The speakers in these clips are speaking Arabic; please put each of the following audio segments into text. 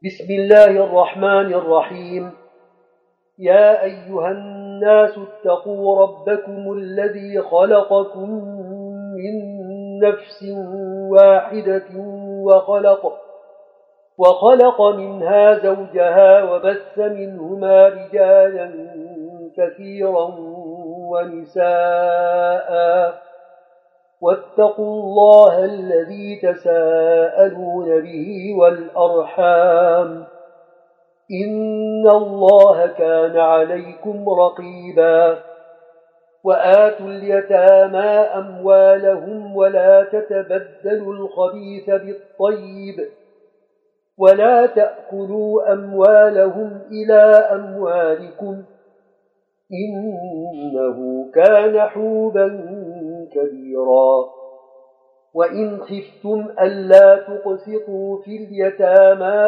بسم الله الرحمن الرحيم. يا أيها الناس اتقوا ربكم الذي خلقكم من نفس واحدة وخلق منها زوجها وبث منهما رجالا كثيرا ونساء، واتقوا الله الذي تساءلون به والأرحام، إن الله كان عليكم رقيبا. وآتوا اليتامى أموالهم ولا تتبدلوا الخبيث بالطيب ولا تأكلوا أموالهم إلى أموالكم إنه كان حوبا كبيرا. وإن خفتم ألا تقسطوا في اليتامى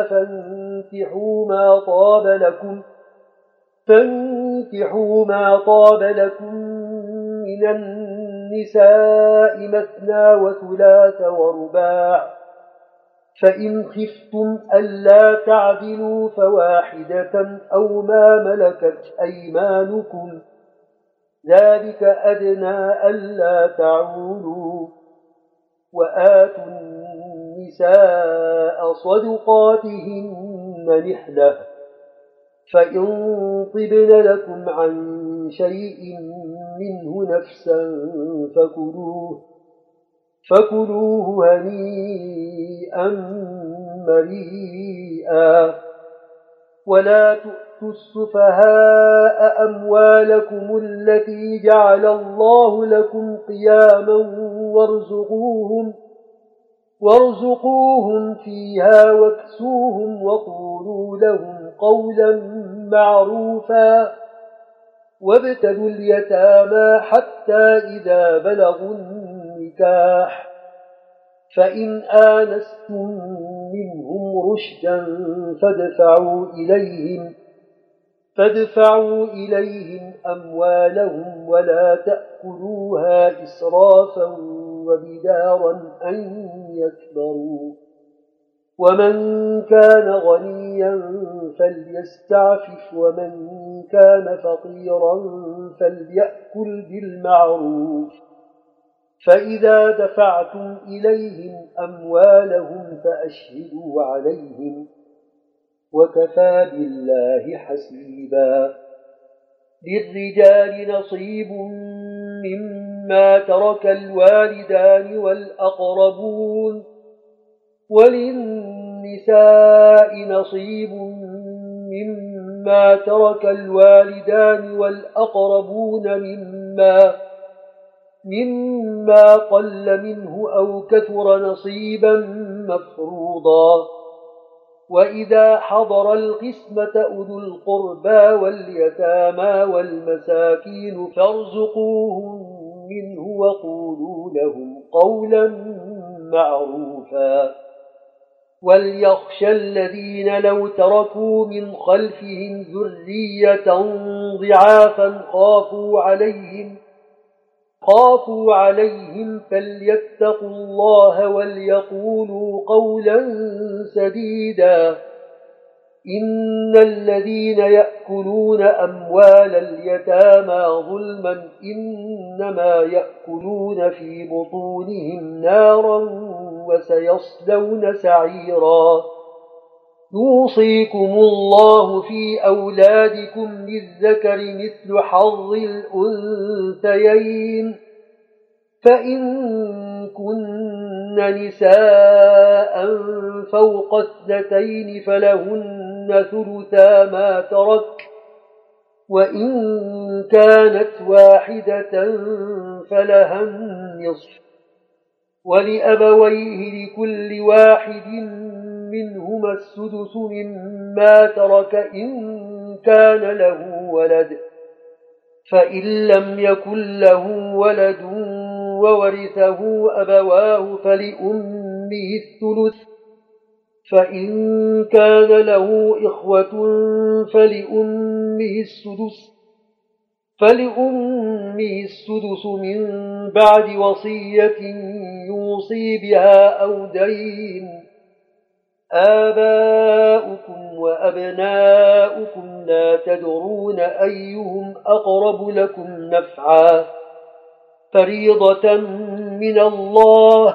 فانكحوا ما طاب لكم من النساء مثنى وثلاث ورباع، فإن خفتم ألا تعدلوا فواحدة أو ما ملكت أيمانكم، ذلك أدنى ألا تعولوا. وآتوا النساء صدقاتهن نحلة، فإن طبن لكم عن شيء منه نفسا فكلوه هنيئا مريئا. ولا تؤتوا السفهاء أموالكم التي جعل الله لكم قياما وارزقوهم فيها واكسوهم وقولوا لهم قولا معروفا. وابتلوا اليتامى حتى إذا بلغوا النكاح، فإن آنستم منهم رشدا فادفعوا إليهم أموالهم ولا تأكلوها إسرافا وبدارا أن يكبروا. ومن كان غنيا فليستعفف، ومن كان فقيرا فليأكل بالمعروف. فإذا دفعتم إليهم أموالهم فأشهدوا عليهم، وكفى بالله حسيبا. للرجال نصيب مما ترك الوالدان والأقربون، وللنساء نصيب مما ترك الوالدان والأقربون مما قل منه أو كثر نصيبا مفروضا. وإذا حضر القسمة أولو القربى واليتامى والمساكين فارزقوهم منه وقولوا لهم قولا معروفا. وليخشى الذين لو تركوا من خلفهم ذرية ضعافا خافوا عليهم فليتقوا الله وليقولوا قولا سديدا. إن الذين يأكلون أموال اليتامى ظلما إنما يأكلون في بطونهم نارا وسيصلون سعيرا. يوصيكم الله في أولادكم للذكر مثل حظ الأنثيين، فإن كن نساء فوق 2 فلهن ثلثا ما ترك، وإن كانت واحدة فلها النصف، ولأبويه لكل واحد منهما السدس مما ترك إن كان له ولد، فإن لم يكن له ولد وورثه أبواه فلأمه الثلث، فإن كان له إخوة فلأمه السدس من بعد وصية يوصي بها أو دين. آباؤكم أبناؤكم لا تدرون أيهم أقرب لكم نفعا فريضة من الله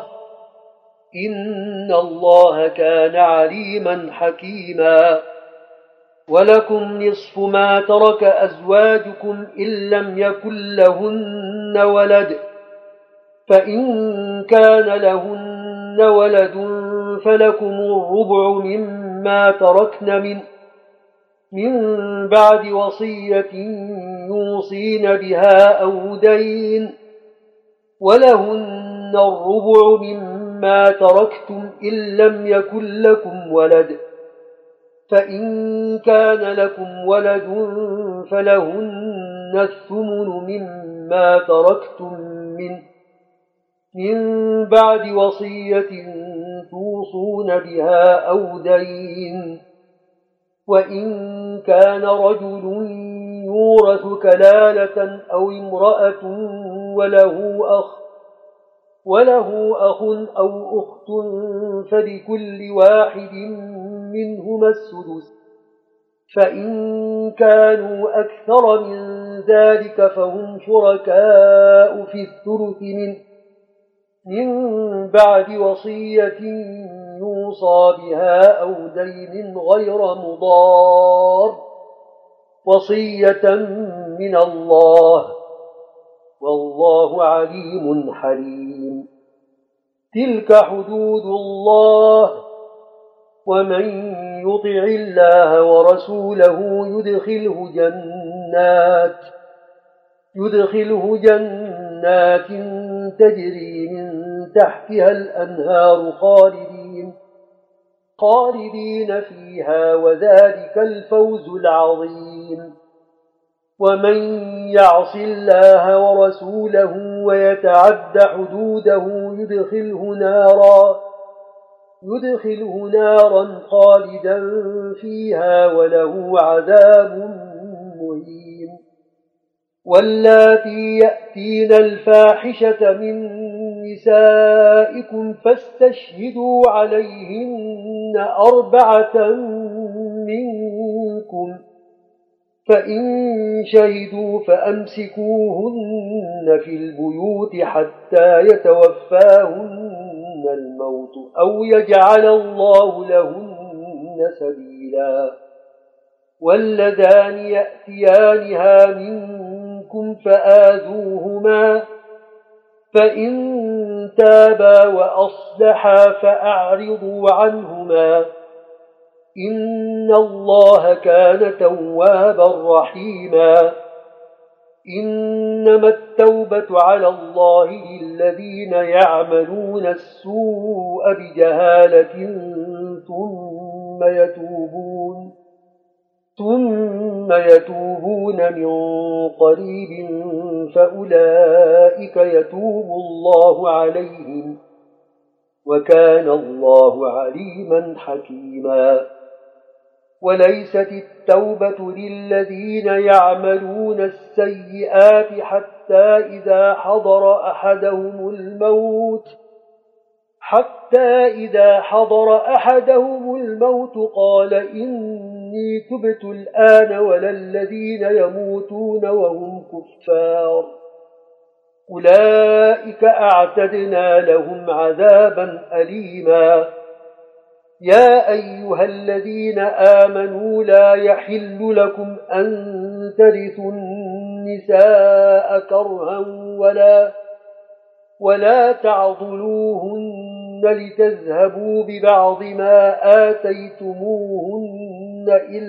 إن الله كان عليما حكيما ولكم نصف ما ترك أزواجكم إن لم يكن لهن ولد فإن كان لهن ولد فلكم الربع مما تركن من بعد وصية يوصين بها أو دين ولهن الربع مما تركتم إن لم يكن لكم ولد فإن كان لكم ولد فلهن الثمن مما تركتم من بعد وصية توصون بها أو دين وإن كان رجل يورث كلالة أو امرأة وله أخ أو أخت فلكل واحد منهما السدس فإن كانوا أكثر من ذلك فهم شركاء في الثلث من بعد وصية يوصى بها أو دين غير مضار وصية من الله والله عليم حليم تلك حدود الله ومن يطع الله ورسوله يدخله جنات تجري من تحتها الأنهار خالدين فيها وذلك الفوز العظيم ومن يعص الله ورسوله ويتعد حدوده يدخله نارا خالدا فيها وله عذاب مهين واللاتي يأتين الفاحشة من نسائكم فاستشهدوا عليهن 4 منكم فإن شهدوا فأمسكوهن في البيوت حتى يتوفاهن الموت أو يجعل الله لهن سبيلا واللذان يأتيانها منكم فآذوهما فإن تابا وأصلحا فأعرضوا عنهما إن الله كان توابا رحيما إنما التوبة على الله للذين يعملون السوء بجهالة ثم يتوبون من قريب فأولئك يتوب الله عليهم وكان الله عليما حكيما وليست التوبة للذين يعملون السيئات حتى إذا حضر أحدهم الموت قال إني تبت الآن ولا الذين يموتون وهم كفار أولئك أعتدنا لهم عذابا أليما يا أيها الذين آمنوا لا يحل لكم أن ترثوا النساء كرها ولا تعضلوهن لتذهبوا ببعض ما آتيتموهن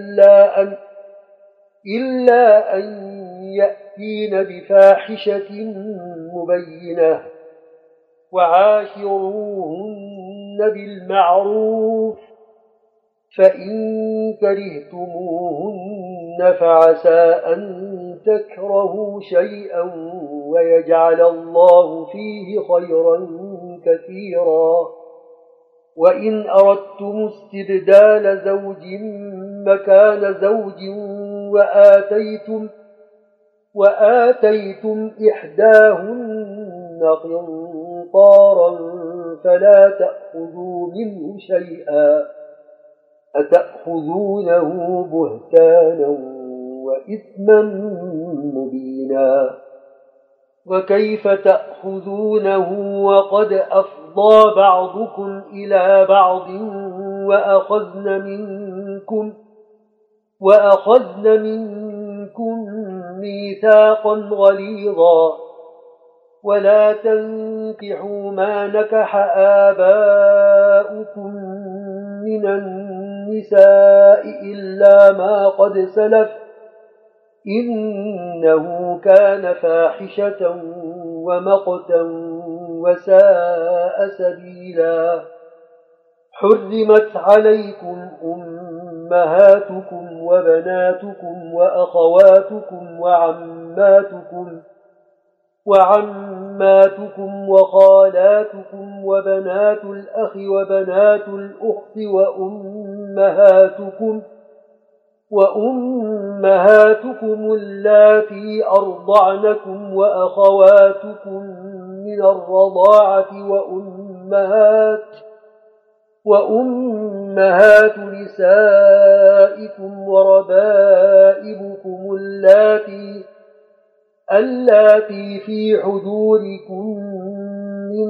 إلا أن يأتين بفاحشة مبينة وعاشروهن بالمعروف فإن كرهتموهن فعسى أن تكرهوا شيئا ويجعل الله فيه خيرا كثيرا وإن أردتم استبدال زوج مكان زوج وآتيتم إحداهن قنطارا فلا تأخذوا منه شيئا أتأخذونه بهتانا وإثما مبينا وكيف تأخذونه وقد أفضى بعضكم إلى بعض وأخذن منكم ميثاقا غليظا ولا تنكحوا ما نكح آباؤكم من النساء إلا ما قد سلف إنه كان فاحشة ومقتا وساء سبيلا حرمت عليكم أمهاتكم وبناتكم وأخواتكم وعماتكم وخالاتكم وبنات الأخ وبنات الأخت وأمهاتكم اللاتي أرضعنكم وأخواتكم من الرضاعة وأمهات نسائكم وربائبكم اللاتي في حجوركم من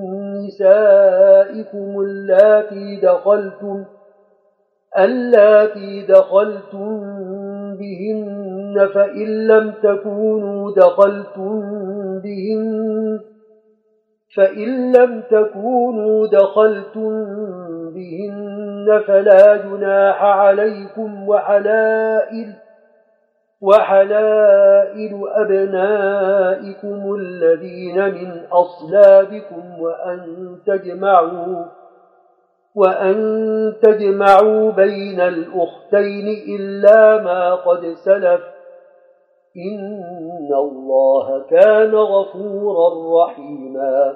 نسائكم اللاتي دخلتم بهن فإن لم تكونوا دخلتم بهن فلا جناح عليكم وحلائل أبنائكم الذين من أصلابكم وأن تجمعوا بين الأختين إلا ما قد سلف إن الله كان غفورا رحيما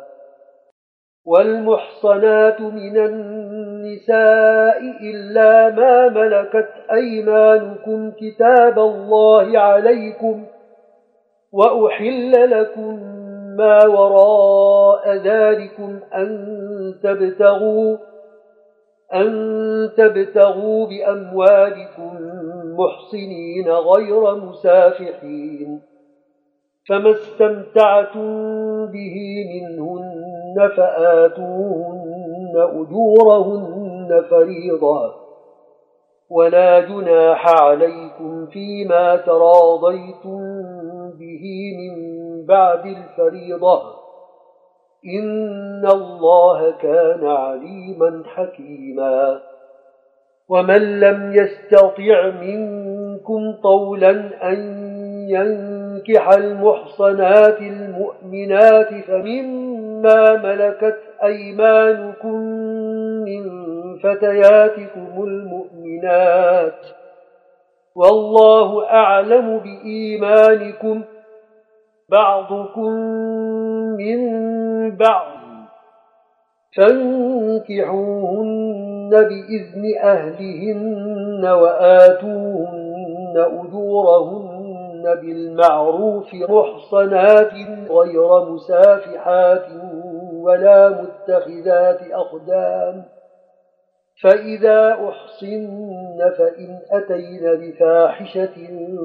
والمحصنات من النساء إلا ما ملكت أيمانكم كتاب الله عليكم وأحل لكم ما وراء ذلكم أن تبتغوا بأموالكم محصنين غير مسافحين فما استمتعتم به منهن فآتوهن أجورهن فريضة ولا جناح عليكم فيما تراضيتم به من بعد الفريضة إن الله كان عليما حكيما ومن لم يستطع منكم طولا أن ينكح المحصنات المؤمنات فمما ملكت أيمانكم من فتياتكم المؤمنات والله أعلم بإيمانكم بعضكم من بعض فانكحوهن بإذن أهلهن وآتوهن أجورهن بالمعروف محصنات غير مسافحات ولا متخذات أخدان فإذا أحصن فإن أتين بفاحشة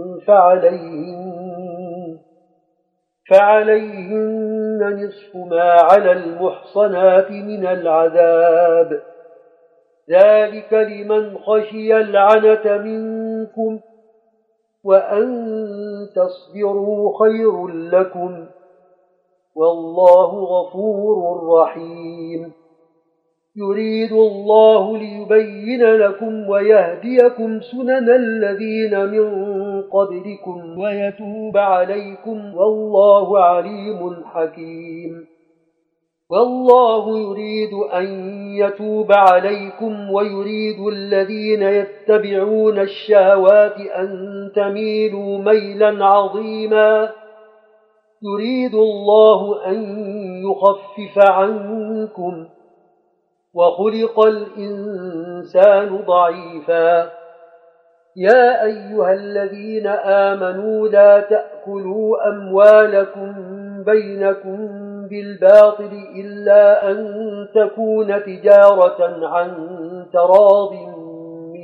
فعليهن نصف ما على المحصنات من العذاب ذلك لمن خشي العنة منكم وأن تصبروا خير لكم والله غفور رحيم يريد الله ليبين لكم ويهديكم سنن الذين من قبلكم ويتوب عليكم والله عليم حكيم والله يريد أن يتوب عليكم ويريد الذين يتبعون الشهوات أن تميلوا ميلا عظيما يريد الله أن يخفف عنكم وخلق الإنسان ضعيفا يا أيها الذين آمنوا لا تأكلوا أموالكم بينكم بالباطل إلا أن تكون تجارة عن تراض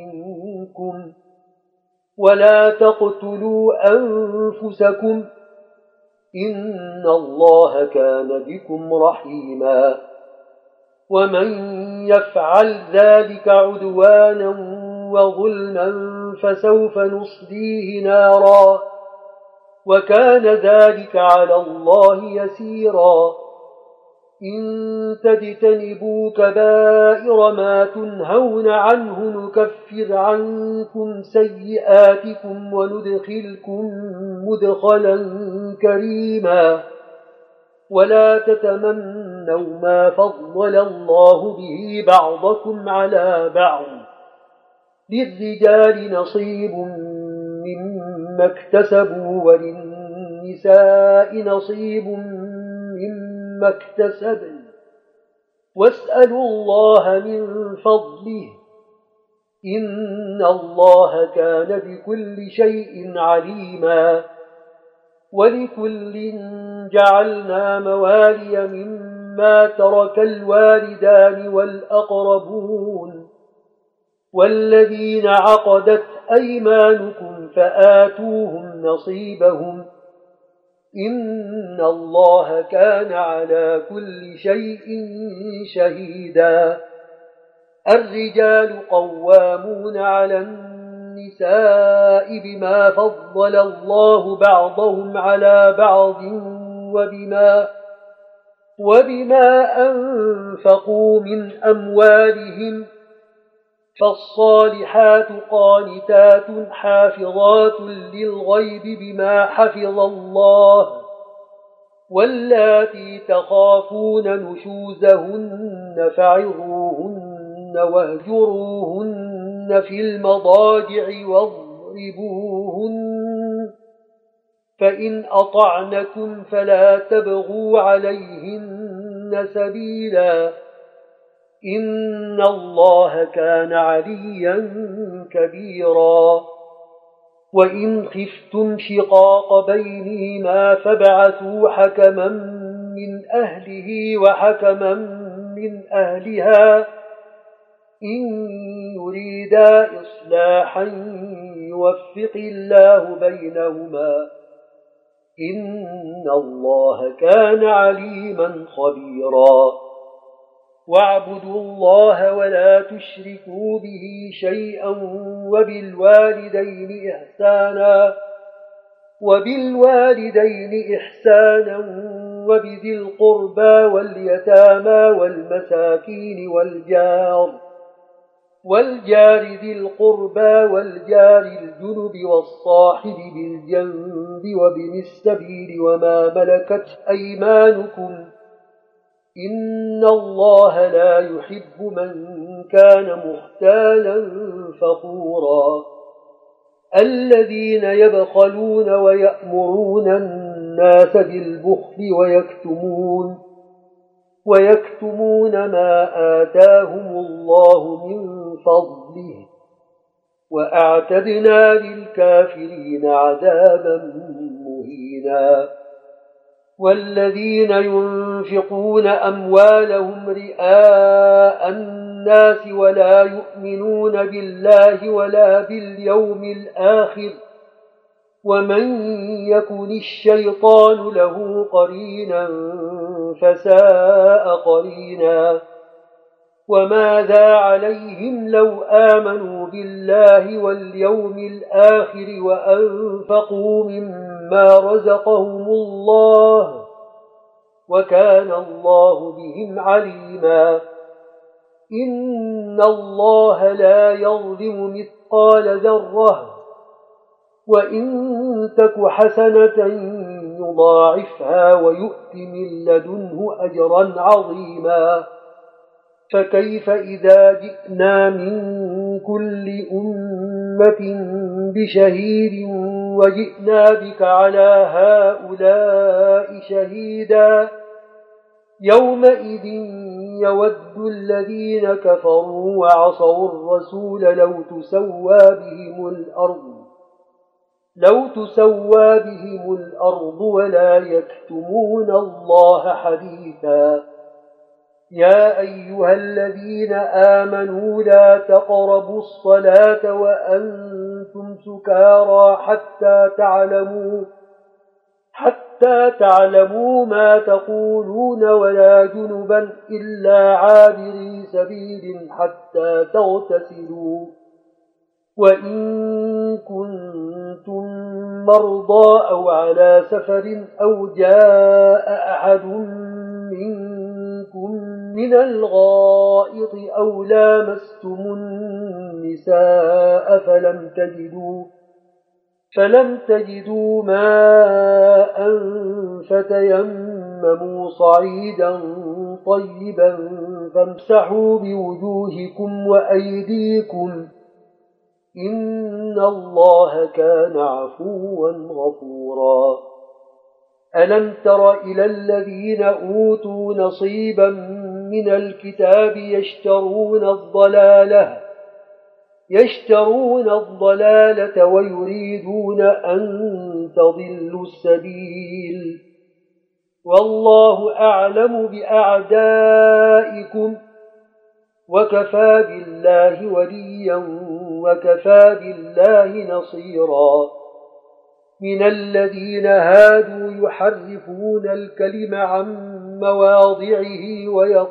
منكم ولا تقتلوا أنفسكم إن الله كان بكم رحيما ومن يفعل ذلك عدوانا وظلما فسوف نصليه نارا وكان ذلك على الله يسيرا إن تجتنبوا كبائر ما تنهون عنه نكفر عنكم سيئاتكم وندخلكم مدخلا كريما ولا تتمنوا ما فضل الله به بعضكم على بعض للرجال نصيب مما اكتسبوا وللنساء نصيب مما اكتسبن واسألوا الله من فضله إن الله كان بكل شيء عليما ولكل جعلنا موالي مما ترك الوالدان والأقربون والذين عقدت أيمانكم فآتوهم نصيبهم إن الله كان على كل شيء شهيدا الرجال قوامون على النساء بما فضل الله بعضهم على بعض وبما أنفقوا من أموالهم فالصالحات قانتات حافظات للغيب بما حفظ الله واللاتي تخافون نشوزهن فعظوهن واهجروهن في المضاجع واضربوهن فإن أطعنكم فلا تبغوا عليهن سبيلا إن الله كان عليا كبيرا وإن خفتم شقاق بينهما فابعثوا حكما من أهله وحكما من أهلها إن يريدا إصلاحا يوفق الله بينهما إن الله كان عليما خبيرا واعبدوا الله ولا تشركوا به شيئا وبالوالدين إحسانا وبذي القربى واليتامى والمساكين والجار ذي القربى والجار الجنب والصاحب بالجنب وابن السبيل وما ملكت أيمانكم إن الله لا يحب من كان مختالا فخورا الذين يبخلون ويأمرون الناس بالبخل ويكتمون ما آتاهم الله من فضله وأعتدنا للكافرين عذابا مهينا والذين ينفقون أموالهم رئاء الناس ولا يؤمنون بالله ولا باليوم الآخر ومن يكن الشيطان له قرينا فساء قرينا وماذا عليهم لو آمنوا بالله واليوم الآخر وأنفقوا مما رزقهم الله وكان الله بهم عليما إن الله لا يظلم مثقال ذرة وإن تك حسنة يضاعفها ويؤت من لدنه أجرا عظيما فكيف إذا جئنا من كل أمة بشهيد وجئنا بك على هؤلاء شهيدا يومئذ يود الذين كفروا وعصوا الرسول لو تسوى بهم الأرض ولا يكتمون الله حديثا يا أيها الذين آمنوا لا تقربوا الصلاة وأنتم سكارى حتى تعلموا ما تقولون ولا جنبا إلا عابري سبيل حتى تغتسلوا وإن كنتم مرضى أو على سفر أو جاء أحد منكم من الغائط أو لامستم النساء فلم تجدوا ماء فتيمموا صعيدا طيبا فامسحوا بوجوهكم وأيديكم إن الله كان عفوا غفورا ألم تر إلى الذين أوتوا نصيبا من الكتاب يشترون الضلالة ويريدون أن تضلوا السبيل والله أعلم بأعدائكم وكفى بالله وليا وكفى بالله نصيرا من الذين هادوا يحرفون الكلم عن مواضعه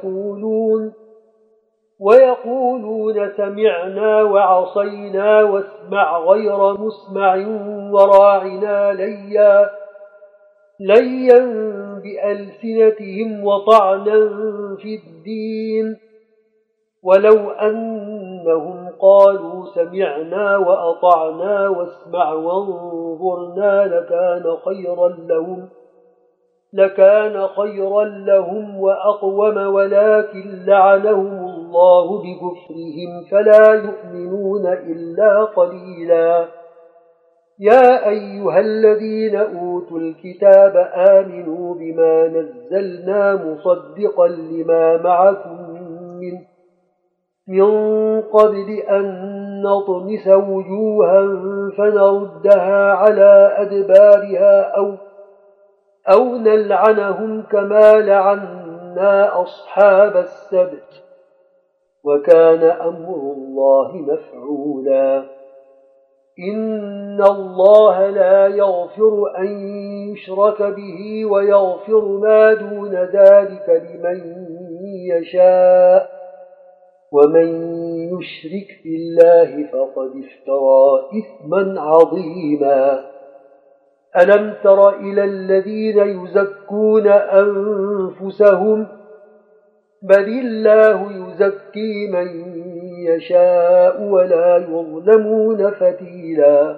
ويقولون سمعنا وعصينا واسمع غير مسمع وراعنا ليا بألسنتهم وطعنا في الدين ولو أنهم قالوا سمعنا وأطعنا واسمع وانظرنا لكان خيرا لهم وأقوم ولكن لعنهم الله بكفرهم فلا يؤمنون إلا قليلا يا أيها الذين أوتوا الكتاب آمنوا بما نزلنا مصدقا لما معكم من قبل أن نطمس وجوها فنردها على أدبارها أو نلعنهم كما لعنا أصحاب السبت وكان أمر الله مفعولا إن الله لا يغفر أن يشرك به ويغفر ما دون ذلك لمن يشاء ومن يشرك بالله فقد افترى إثما عظيما ألم تر إلى الذين يزكون أنفسهم بل الله يزكي من يشاء ولا يظلمون فتيلا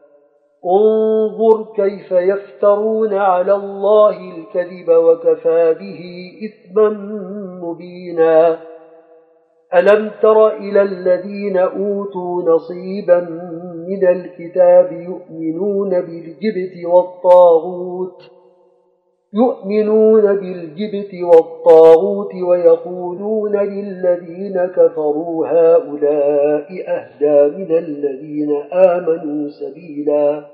انظر كيف يفترون على الله الكذب وكفى به إثما مبينا ألم تر إلى الذين أوتوا نصيبا من الكتاب يؤمنون بالجبت والطاغوت ويقولون للذين كفروا هؤلاء أهدى من الذين آمنوا سبيلا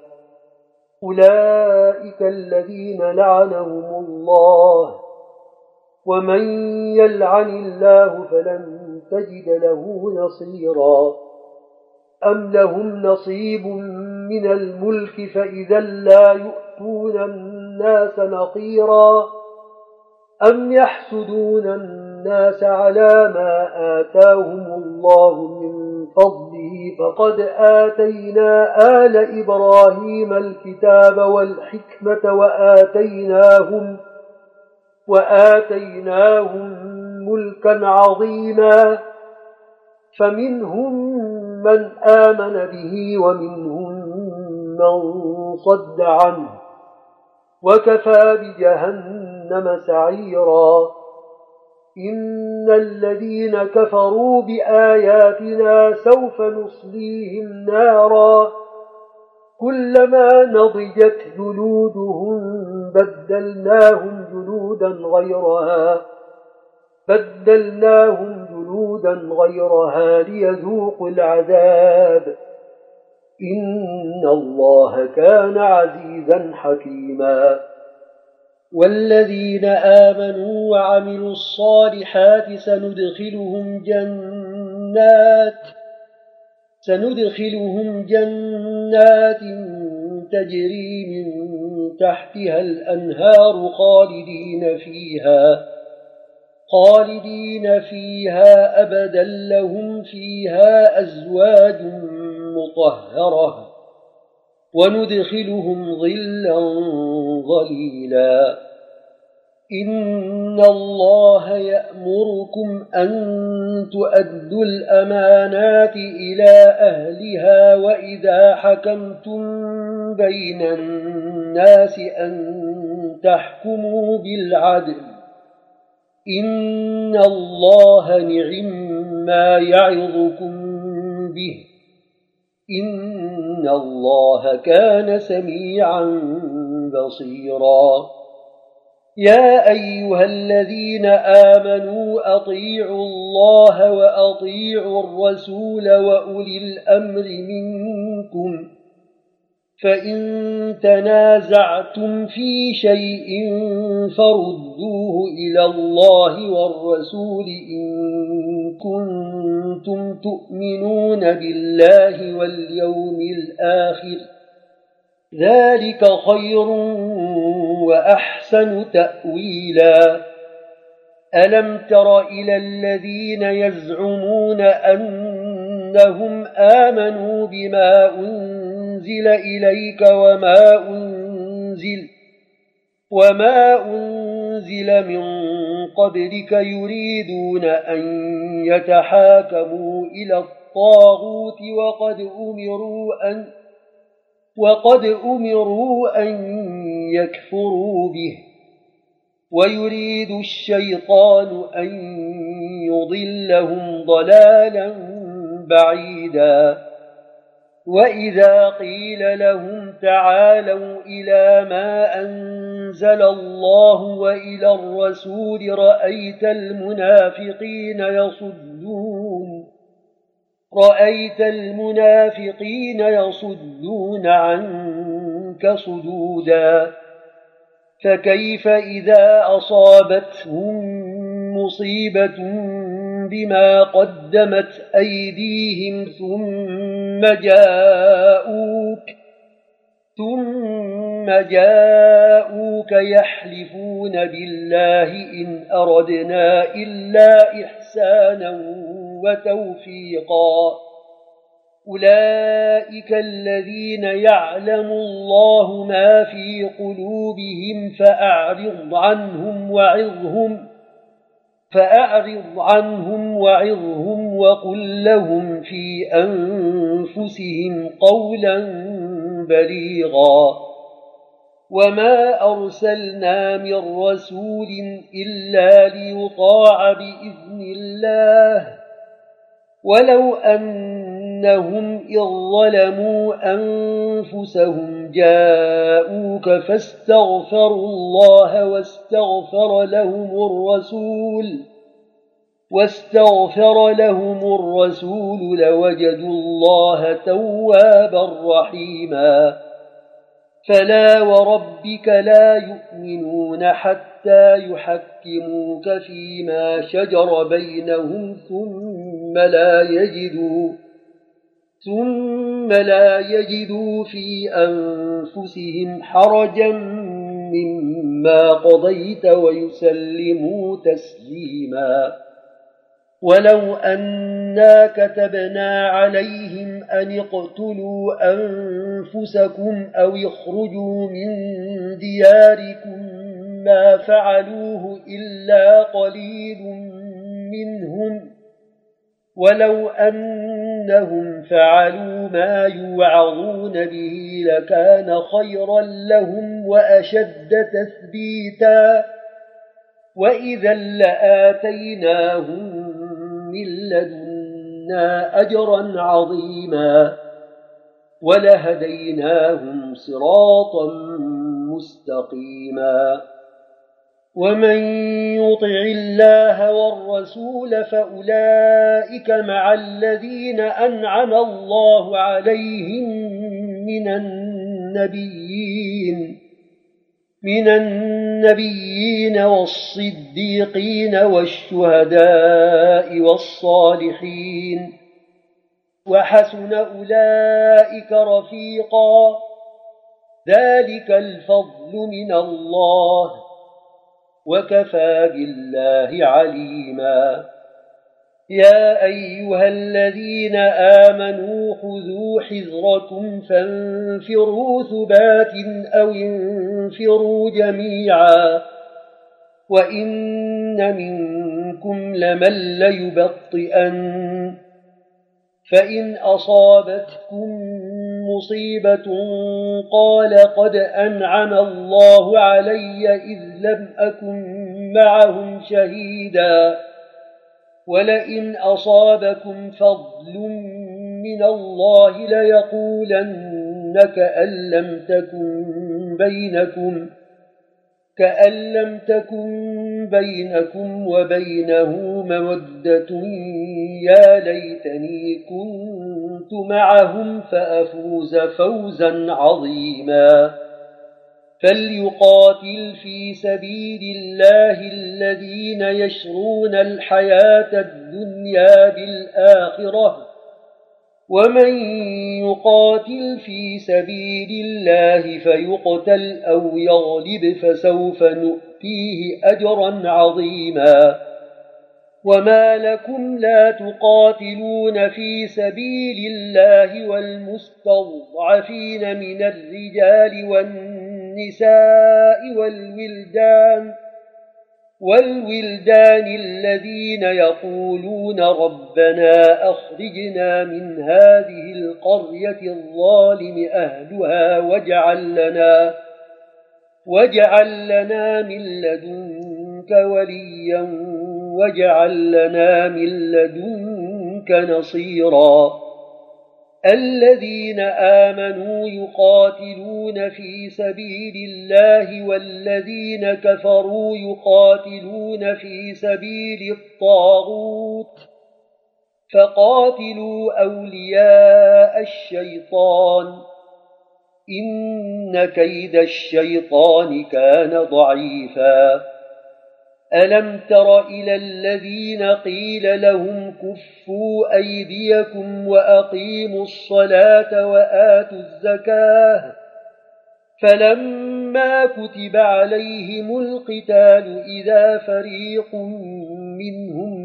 أولئك الذين لعنهم الله ومن يلعن الله فلن تجد له نصيرا أم لهم نصيب من الملك فإذا لا يؤتون الناس نقيرا أم يحسدون الناس على ما آتاهم الله من فضله فقد آتينا آل إبراهيم الكتاب والحكمة وآتيناهم ملكا عظيما فمنهم من آمن به ومنهم من صد عنه وكفى بجهنم سعيرا إن الذين كفروا بآياتنا سوف نصليهم نارا كلما نضجت جلودهم بدلناهم جلودا غيرها ليذوقوا العذاب إن الله كان عزيزا حكيما والذين آمنوا وعملوا الصالحات سندخلهم جنات تجري من تحتها الأنهار خالدين فيها أبدا لهم فيها أزواج مطهرة وندخلهم ظلا ظليلا إن الله يأمركم أن تؤدوا الأمانات إلى أهلها وإذا حكمتم بين الناس أن تحكموا بالعدل إن الله نعما يعظكم به إن الله كان سميعا بصيرا يا أيها الذين آمنوا أطيعوا الله وأطيعوا الرسول وأولي الأمر منكم فإن تنازعتم في شيء فردوه إلى الله والرسول إن كنتم تؤمنون بالله واليوم الآخر ذلك خير وأحسن تأويلا ألم تر إلى الذين يزعمون أنهم آمنوا بما أنزل إليك وما أنزل من قبلك يريدون أن يتحاكموا إلى الطاغوت وقد أمروا أن يكفروا به ويريد الشيطان أن يضلهم ضلالا بعيدا وإذا قيل لهم تعالوا إلى ما أنزل الله وإلى الرسول رأيت المنافقين يصدون عنك صدودا فكيف إذا أصابتهم مصيبة بما قدمت أيديهم ثم جاءوك يحلفون بالله إن أردنا إلا إحسانا وتوفيقا أولئك الذين يعلم الله ما في قلوبهم فأعرض عنهم وعظهم وقل لهم في أنفسهم قولا بليغا وما أرسلنا من رسول إلا ليطاع بإذن الله ولو أنهم إذ ظلموا أنفسهم جاءوك فاستغفروا الله واستغفر لهم الرسول لوجدوا الله توابا رحيما فلا وربك لا يؤمنون حتى يحكموك فيما شجر بينهم ثم لا يجدوا في أنفسهم حرجا مما قضيت ويسلموا تسليما ولو أنا كتبنا عليهم أن اقتلوا أنفسكم أو اخرجوا من دياركم ما فعلوه إلا قليل منهم ولو أنهم فعلوا ما يوعظون به لكان خيرا لهم وأشد تثبيتا وإذا لآتيناهم من لدنا أجرا عظيما ولهديناهم صراطا مستقيما ومن يطع الله والرسول فأولئك مع الذين أنعم الله عليهم من النبيين من النبيين والصديقين والشهداء والصالحين وحسن أولئك رفيقا ذلك الفضل من الله وكفى بالله عليما يا أيها الذين آمنوا خذوا حذركم فانفروا ثبات أو انفروا جميعا وإن منكم لمن ليبطئن فإن أصابتكم مصيبة قال قد أنعم الله علي إذ لم أكن معهم شهيدا ولئن أصابكم فضل من الله ليقولن كأن لم تكن بينكم وبينه مودة يا ليتني كنت معهم فأفوز فوزا عظيما فليقاتل في سبيل الله الذين يشرون الحياة الدنيا بالآخرة ومن يقاتل في سبيل الله فيقتل أو يغلب فسوف نؤتيه أجرا عظيما وما لكم لا تقاتلون في سبيل الله والمستضعفين من الرجال والنساء والولدان الذين يقولون ربنا أخرجنا من هذه القرية الظالم أهلها واجعل لنا من لدنك وليا واجعل لنا من لدنك نصيرا الذين آمنوا يقاتلون في سبيل الله والذين كفروا يقاتلون في سبيل الطاغوت فقاتلوا أولياء الشيطان إن كيد الشيطان كان ضعيفا ألم تر إلى الذين قيل لهم كفوا أيديكم وأقيموا الصلاة وآتوا الزكاة فلما كتب عليهم القتال إذا فريق منهم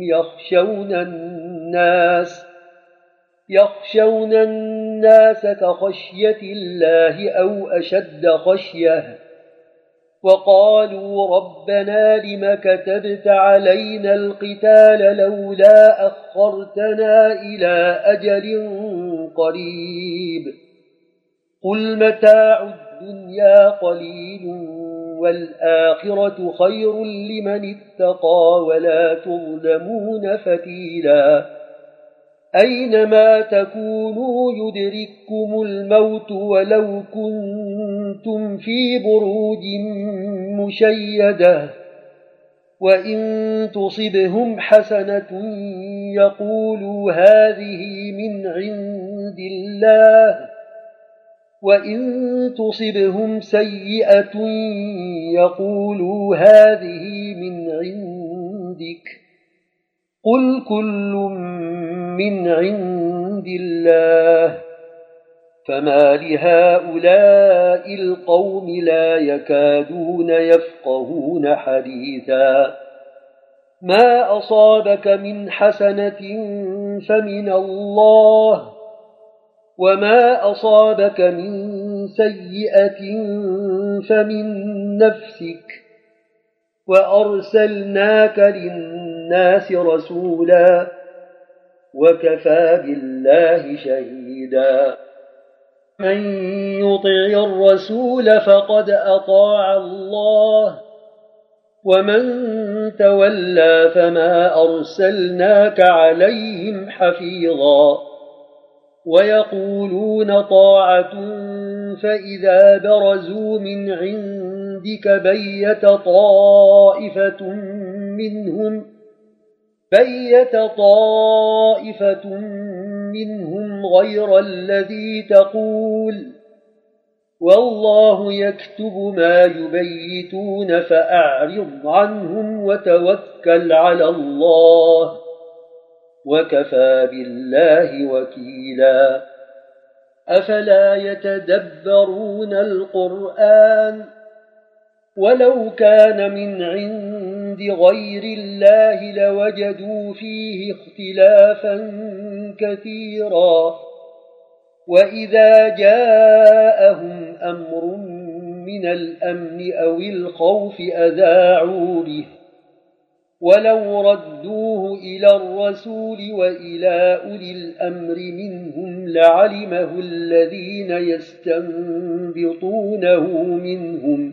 يخشون الناس كخشية الله أو أشد خشية وقالوا ربنا لم كتبت علينا القتال لولا أخرتنا إلى أجل قريب قل متاع الدنيا قليل والآخرة خير لمن اتقى ولا تظلمون فتيلا أينما تكونوا يدرككم الموت ولو كنتم في بروج مشيدة وإن تصبهم حسنة يقولوا هذه من عند الله وإن تصبهم سيئة يقولوا هذه من عندك قل كل من عند الله فما لهؤلاء القوم لا يكادون يفقهون حديثا ما أصابك من حسنة فمن الله وما أصابك من سيئة فمن نفسك وأرسلناك للناس رسولا وكفى بالله شهيدا من يطع الرسول فقد أطاع الله ومن تولى فما أرسلناك عليهم حفيظا ويقولون طاعة فإذا برزوا من عندك بيت طائفة منهم غير الذي تقول والله يكتب ما يبيتون فأعرض عنهم وتوكل على الله وكفى بالله وكيلا أفلا يتدبرون القرآن ولو كان من عند غير الله لوجدوا فيه اختلافا كثيرا وإذا جاءهم أمر من الأمن أو الخوف أذاعوا به ولو ردوه إلى الرسول وإلى أولي الأمر منهم لعلمه الذين يستنبطونه منهم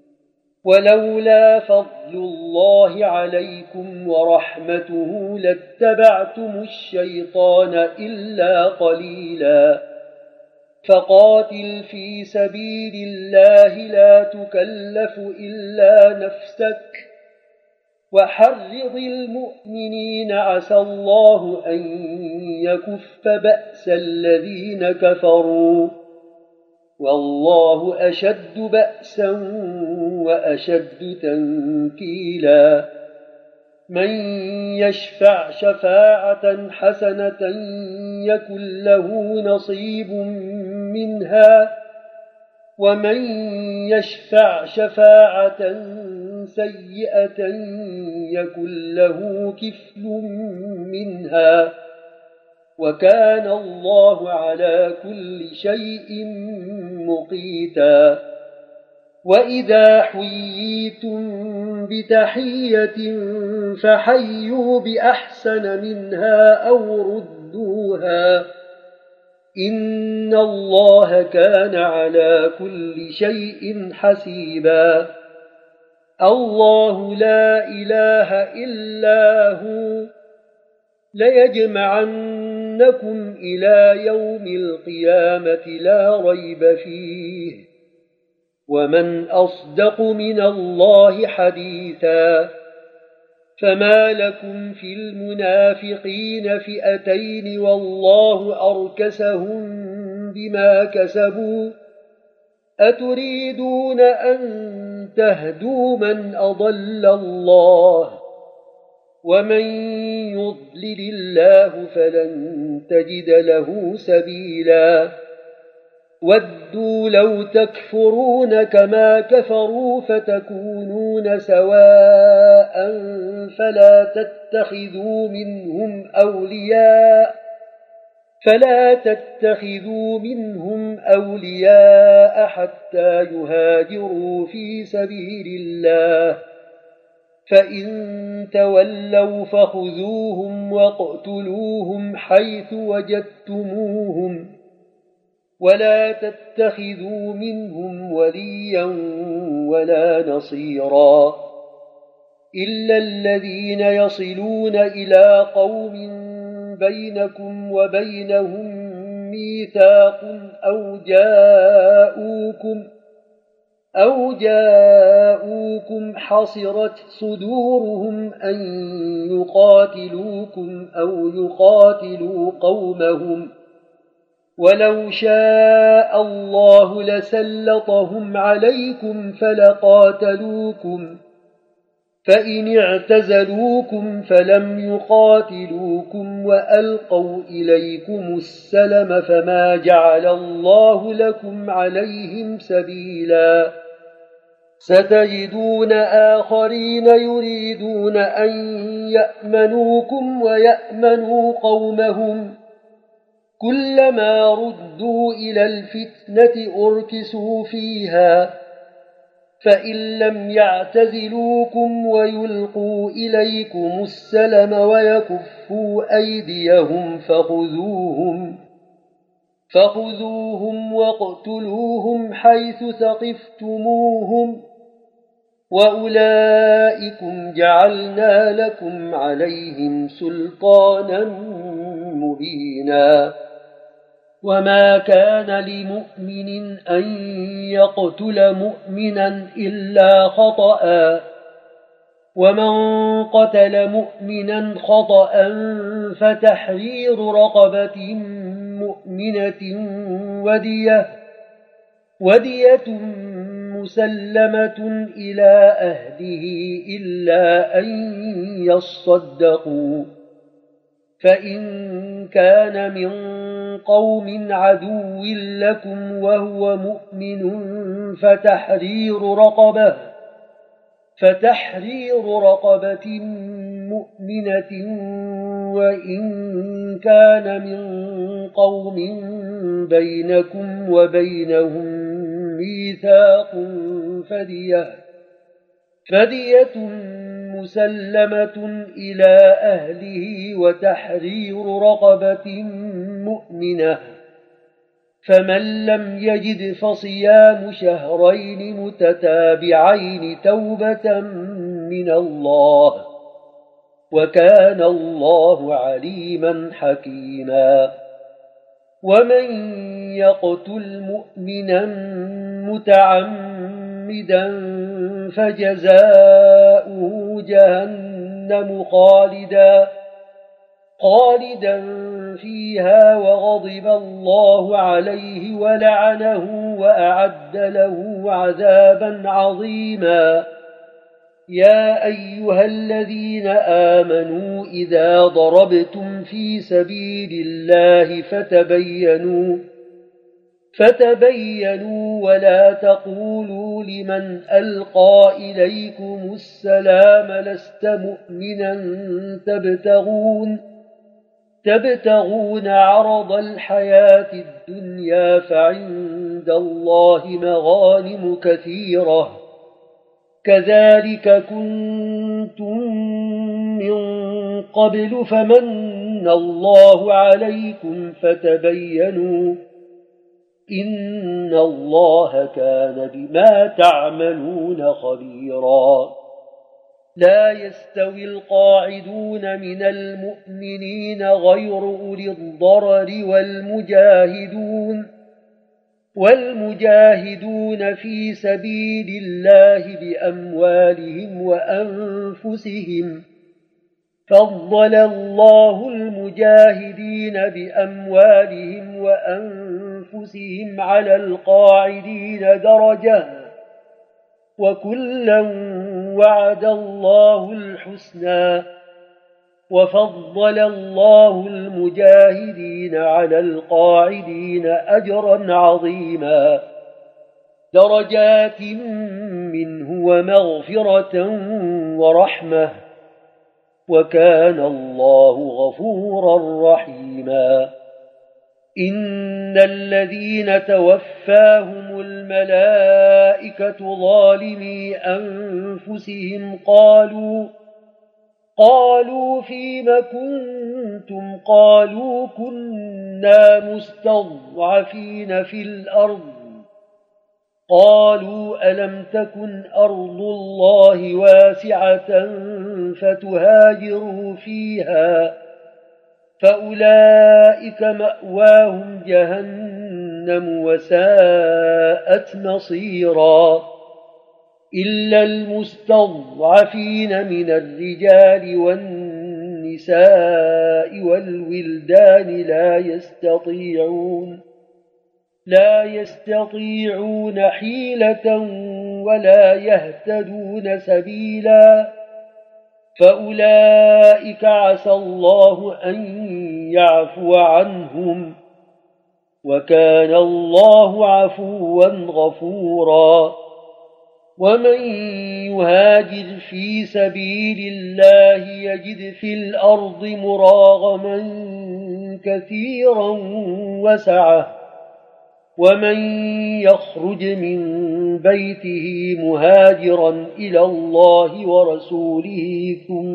ولولا فضل الله عليكم ورحمته لاتبعتم الشيطان إلا قليلا فقاتل في سبيل الله لا تكلف إلا نفسك وحرض المؤمنين عسى الله أن يكف بأس الذين كفروا والله أشد بأسا وأشد تنكيلا من يشفع شفاعة حسنة يكن له نصيب منها ومن يشفع شفاعة سيئة يكن له كفل منها وكان الله على كل شيء مقيتا وإذا حييتم بتحية فحيوا بأحسن منها أو ردوها إن الله كان على كل شيء حسيبا الله لا إله إلا هو ليجمعنكم إلى يوم القيامة لا ريب فيه ومن أصدق من الله حديثا فما لكم في المنافقين فئتين والله أركسهم بما كسبوا أتريدون أن تهدوا من أضل الله ومن يضلل الله فلن تجد له سبيلا ودوا لو تكفرون كما كفروا فتكونون سواء فلا تتخذوا منهم أولياء حتى يهاجروا في سبيل الله فإن تولوا فخذوهم واقتلوهم حيث وجدتموهم ولا تتخذوا منهم وليا ولا نصيرا إلا الذين يصلون إلى قوم بينكم وبينهم ميثاق أو جاءوكم حصرت صدورهم أن يقاتلوكم أو يقاتلوا قومهم ولو شاء الله لسلطهم عليكم فلقاتلوكم فإن اعتزلوكم فلم يقاتلوكم وألقوا إليكم السلم فما جعل الله لكم عليهم سبيلا ستجدون آخرين يريدون أن يأمنوكم ويأمنوا قومهم كلما ردوا إلى الفتنة أركسوا فيها فإن لم يعتزلوكم ويلقوا إليكم السلم ويكفوا أيديهم فخذوهم واقتلوهم حيث ثقفتموهم وأولئكم جعلنا لكم عليهم سلطانا مبينا وما كان لمؤمن أن يقتل مؤمنا إلا خطأ ومن قتل مؤمنا خطأ فتحرير رقبة مؤمنة ودية مسلمة إلى أهله إلا أن يصدقوا فإن كان من قوم عدو لكم وهو مؤمن فتحرير رقبة مؤمنة وإن كان من قوم بينكم وبينهم ميثاق فدية مسلمة إلى أهله وتحرير رقبة مؤمنة فمن لم يجد فصيام شهرين متتابعين توبة من الله وكان الله عليما حكيما ومن يقتل مؤمنا متعمدا فجزاؤه جهنم خالدا فيها وغضب الله عليه ولعنه وأعد له عذابا عظيما يا أيها الذين آمنوا إذا ضربتم في سبيل الله فتبينوا ولا تقولوا لمن ألقى إليكم السلام لست مؤمنا تبتغون عرض الحياة الدنيا فعند الله مغانم كثيرة كذلك كنتم من قبل فمن الله عليكم فتبينوا إن الله كان بما تعملون خبيرا لا يستوي القاعدون من المؤمنين غير أولي الضرر والمجاهدون في سبيل الله بأموالهم وأنفسهم فضل الله المجاهدين بأموالهم وأنفسهم على القاعدين درجة وكلا وعد الله الحسنى وفضل الله المجاهدين على القاعدين أجرا عظيما درجات منه ومغفرة ورحمة وكان الله غفورا رحيما إن الذين توفاهم الملائكة ظالمي أنفسهم قالوا فيم كنتم قالوا كنا مستضعفين في الأرض قالوا ألم تكن أرض الله واسعة فتهاجروا فيها فأولئك مأواهم جهنم وساءت مصيرا إلا المستضعفين من الرجال والنساء والولدان لا يستطيعون حيلة ولا يهتدون سبيلا فأولئك عسى الله أن يعفو عنهم وكان الله عفوا غفورا ومن يهاجر في سبيل الله يجد في الأرض مراغما كثيرا وسعة ومن يخرج من بيته مهاجرا إلى الله ورسوله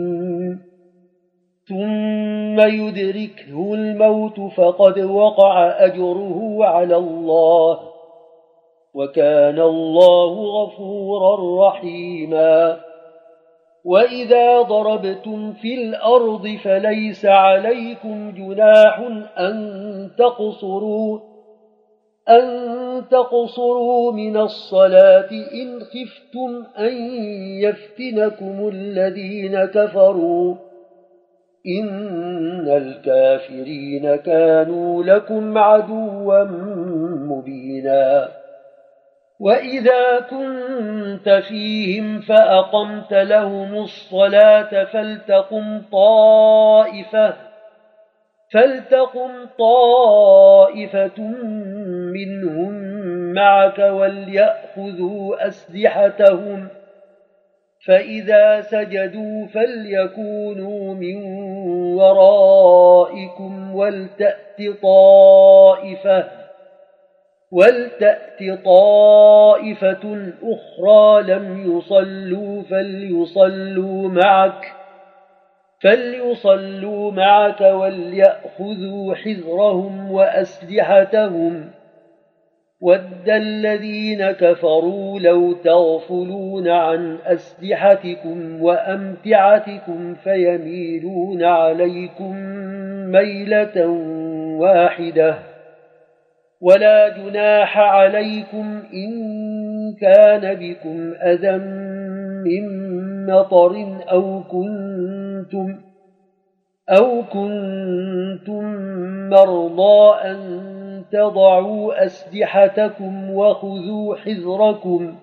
ثم يدركه الموت فقد وقع أجره على الله وكان الله غفورا رحيما وإذا ضربتم في الأرض فليس عليكم جناح أن تقصروا من الصلاة إن خفتم أن يفتنكم الذين كفروا إن الكافرين كانوا لكم عدوا مبينا وإذا كنت فيهم فأقمت لهم الصلاة فلتقم طائفة منهم معك وليأخذوا أسلحتهم فإذا سجدوا فليكونوا من ورائكم ولتأت طائفة أخرى لم يصلوا فليصلوا معك وليأخذوا حذرهم وأسلحتهم ود الذين كفروا لو تغفلون عن أسلحتكم وأمتعتكم فيميلون عليكم ميلة واحدة ولا جناح عليكم إن كان بكم أذى من مطر أو كنتم مرضى أن تضعوا أسلحتكم وخذوا حذركم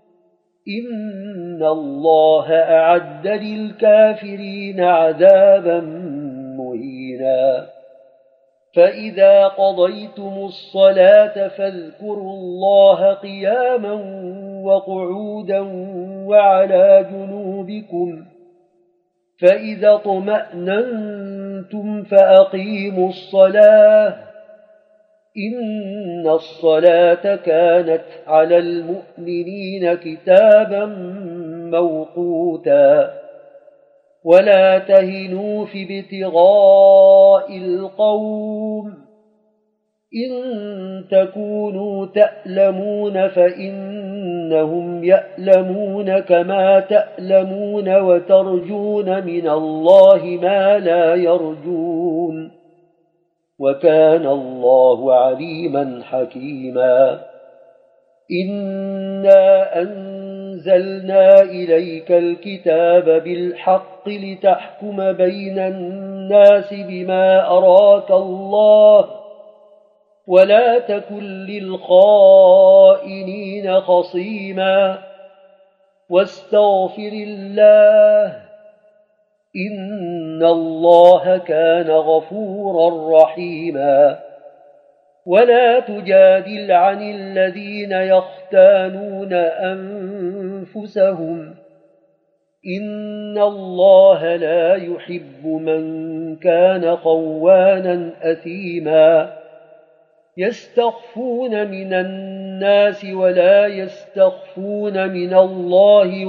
إن الله أعد للكافرين عذابا مهينا فإذا قضيتم الصلاة فاذكروا الله قياما وقعودا وعلى جنوبكم فإذا اطمأننتم فأقيموا الصلاة إن الصلاة كانت على المؤمنين كتابا موقوتا ولا تهنوا في ابتغاء القوم إن تكونوا تألمون فإنهم يألمون كما تألمون وترجون من الله ما لا يرجون وكان الله عليما حكيما إنا أنزلنا إليك الكتاب بالحق لتحكم بين الناس بما أراك الله ولا تكن للخائنين خصيما واستغفر الله إن الله كان غفورا رحيما ولا تجادل عن الذين يختانون أنفسهم إن الله لا يحب من كان خوانا أثيما يستخفون من الناس ولا يستخفون من الله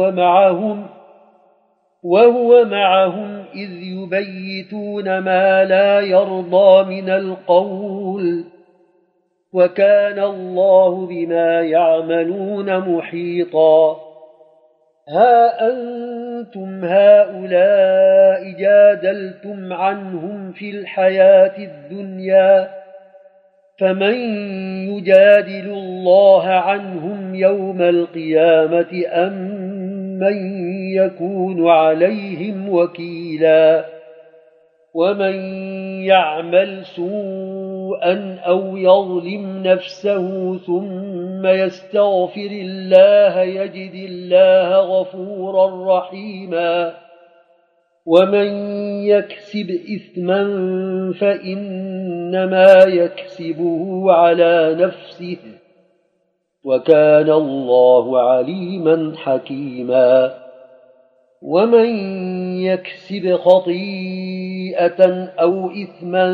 وهو معهم إذ يبيتون ما لا يرضى من القول وكان الله بما يعملون محيطا ها أنتم هؤلاء جادلتم عنهم في الحياة الدنيا فمن يجادل الله عنهم يوم القيامة أم من يكون عليهم وكيلا ومن يعمل سوءا أو يظلم نفسه ثم يستغفر الله يجد الله غفورا رحيما ومن يكسب إثما فإنما يكسبه على نفسه وكان الله عليما حكيما ومن يكسب خطيئة أو إثما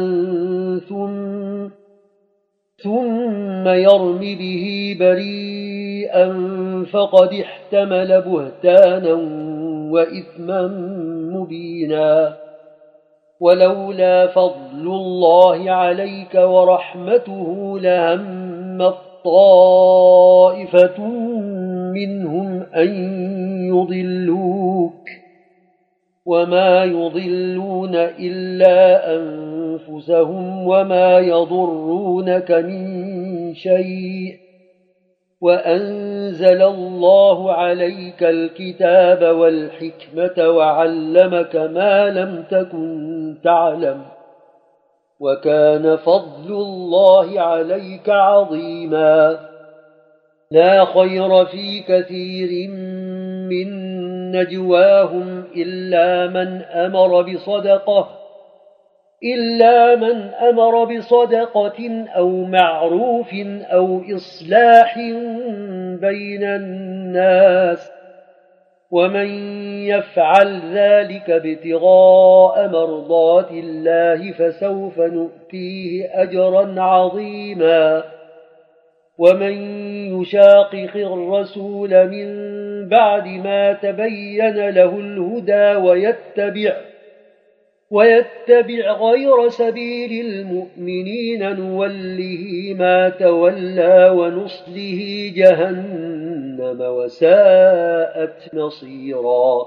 ثم يرم به بريئا فقد احتمل بهتانا وإثما مبينا ولولا فضل الله عليك ورحمته لهم طائفة منهم أن يضلوك وما يضلون إلا أنفسهم وما يضرونك من شيء وأنزل الله عليك الكتاب والحكمة وعلمك ما لم تكن تعلم وكان فضل الله عليك عظيما لا خير في كثير من نجواهم إلا من أمر بصدقة أو معروف أو إصلاح بين الناس، ومن يفعل ذلك ابتغاء مرضات الله فسوف نؤتيه أجرا عظيما. ومن يشاقق الرسول من بعد ما تبين له الهدى ويتبع غير سبيل المؤمنين نوله ما تولى ونصله جهنم وساءت مصيرا.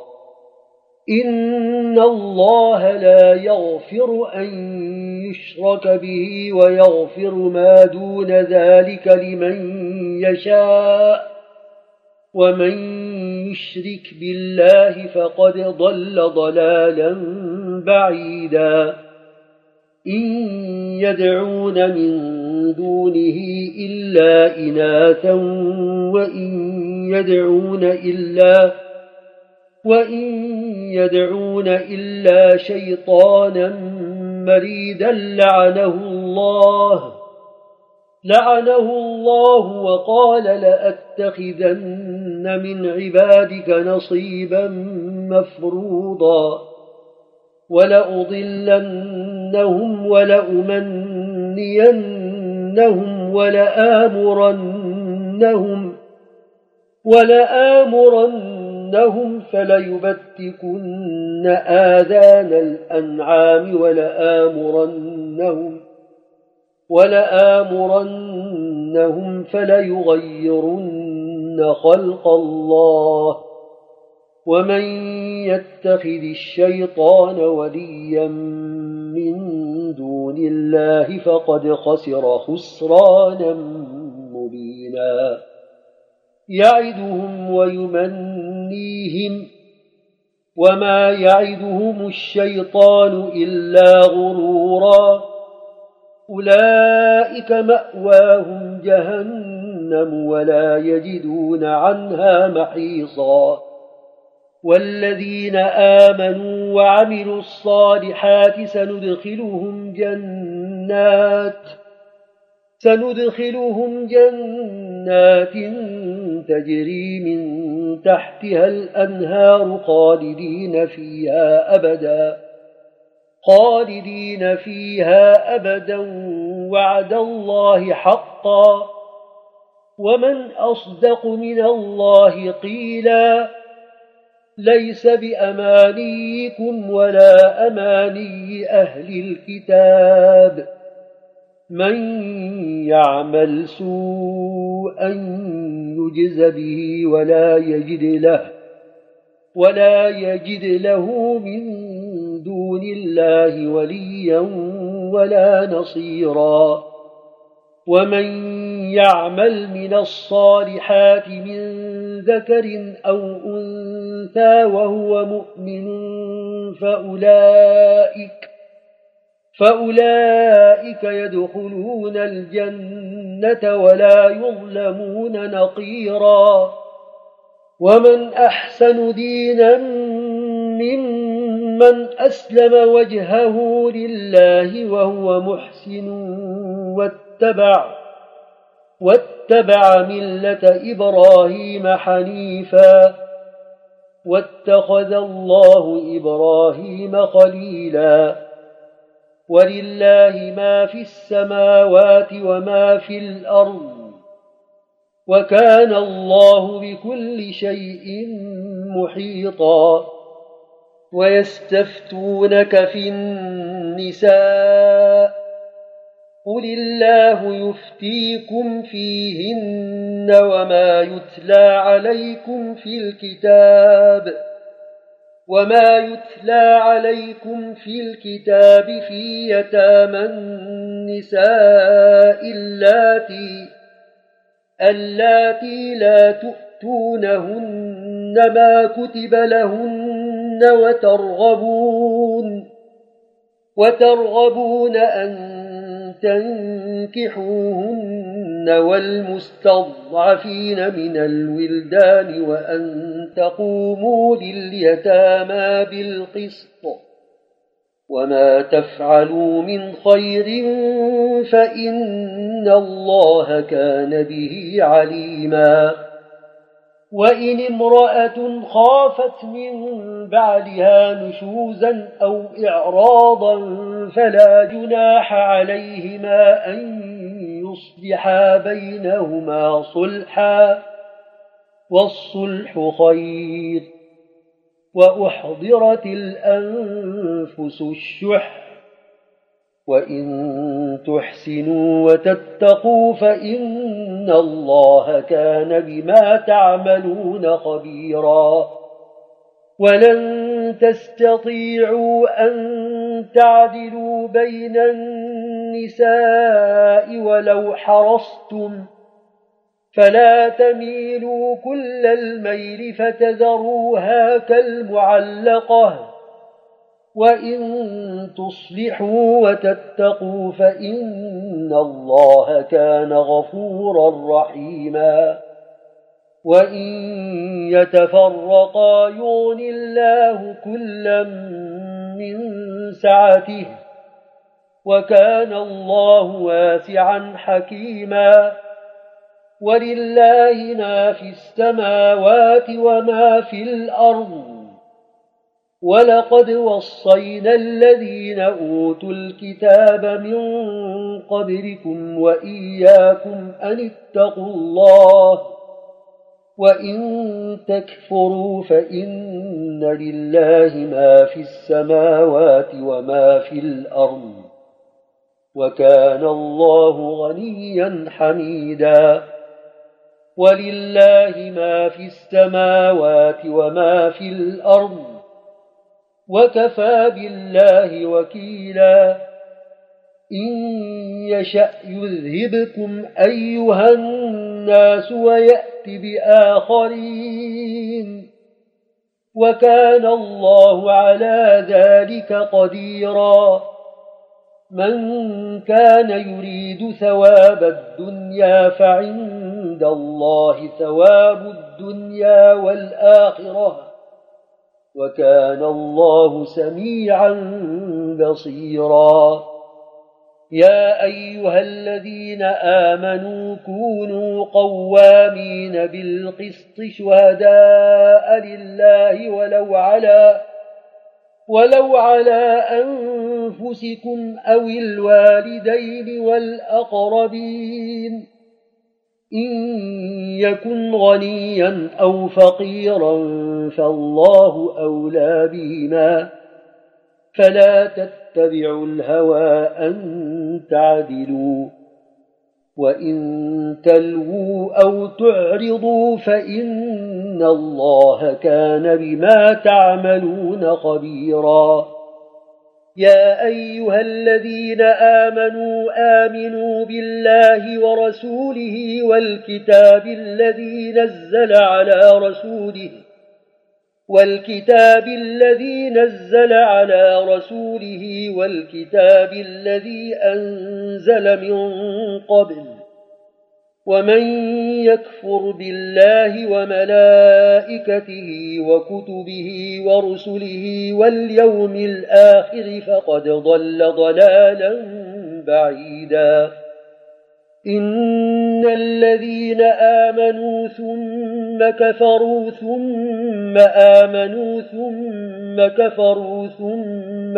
إن الله لا يغفر أن يشرك به ويغفر ما دون ذلك لمن يشاء، ومن يشرك بالله فقد ضل ضلالا بعيدا. إن يدعون من دونه إلا إناثا وإن يدعون إلا شيطانا مريدا لعنه الله وقال لأتخذن من عبادك نصيبا مفروضا ولأضلنهم ولأمنينهم ولآمرنهم فليبتكن آذان الأنعام ولآمرنهم فليغيرن خلق الله. ومن يتخذ الشيطان وليا من دون الله فقد خسر خسرانا مبينا. يعدهم ويمنيهم وما يعدهم الشيطان إلا غرورا. أولئك مأواهم جهنم ولا يجدون عنها محيصا. والذين آمنوا وعملوا الصالحات سندخلهم جنات تجري من تحتها الأنهار خالدين فيها أبدا وعد الله حقا. ومن أصدق من الله قيلا. ليس بأمانيكم ولا أماني أهل الكتاب. من يعمل سوءا يجز به ولا يجد له من دون الله وليا ولا نصيرا. ومن يعمل من الصالحات من ذكر أو أنثى وهو مؤمن فأولئك يدخلون الجنة ولا يظلمون نقيرا. ومن أحسن دينا ممن أسلم وجهه لله وهو محسن واتبع ملة إبراهيم حنيفا واتخذ الله إبراهيم خليلا. ولله ما في السماوات وما في الأرض وكان الله بكل شيء محيطا. ويستفتونك في النساء قل الله يفتيكم فيهن وما يتلى عليكم في الكتاب في يتامى النساء اللاتي لا تؤتونهن ما كتب لهن وترغبون أن تنكحوهن والمستضعفين من الولدان وأن تقوموا لليتامى بالقسط وما تفعلوا من خير فإن الله كان به عليما وإن امرأة خافت من بعدها نشوزا أو إعراضا فلا جناح عليهما أن يصلحا بينهما صلحا والصلح خير وأحضرت الأنفس الشح وإن تحسنوا وتتقوا فإن الله كان بما تعملون خبيرا ولن تستطيعوا أن تعدلوا بين النساء ولو حرصتم فلا تميلوا كل الميل فتذروها كالمعلقة وإن تصلحوا وتتقوا فإن الله كان غفورا رحيما وإن يتفرقا يغن الله كلا من سعته وكان الله واسعا حكيما ولله ما في السماوات وما في الأرض ولقد وصينا الذين أوتوا الكتاب من قبلكم وإياكم أن اتقوا الله وإن تكفروا فإن لله ما في السماوات وما في الأرض وكان الله غنيا حميدا ولله ما في السماوات وما في الأرض وكفى بالله وكيلا إن يشأ يذهبكم أيها الناس ويأت بآخرين وكان الله على ذلك قديرا من كان يريد ثواب الدنيا فعند الله ثواب الدنيا والآخرة وكان الله سميعا بصيرا يا أيها الذين آمنوا كونوا قوامين بالقسط شهداء لله ولو على أنفسكم أو الوالدين والأقربين إن يكن غنيا أو فقيرا فالله أولى بهما فلا تتبعوا الهوى أن تعدلوا وإن تلووا أو تعرضوا فإن الله كان بما تعملون خبيرا يا أيها الذين آمنوا بالله ورسوله والكتاب الذي نزل على رسوله والكتاب الذي أنزل من قبل ومن يكفر بالله وملائكته وكتبه ورسله واليوم الآخر فقد ضل ضلالا بعيدا إن الذين آمنوا ثم كفروا ثم آمنوا ثم كفروا ثم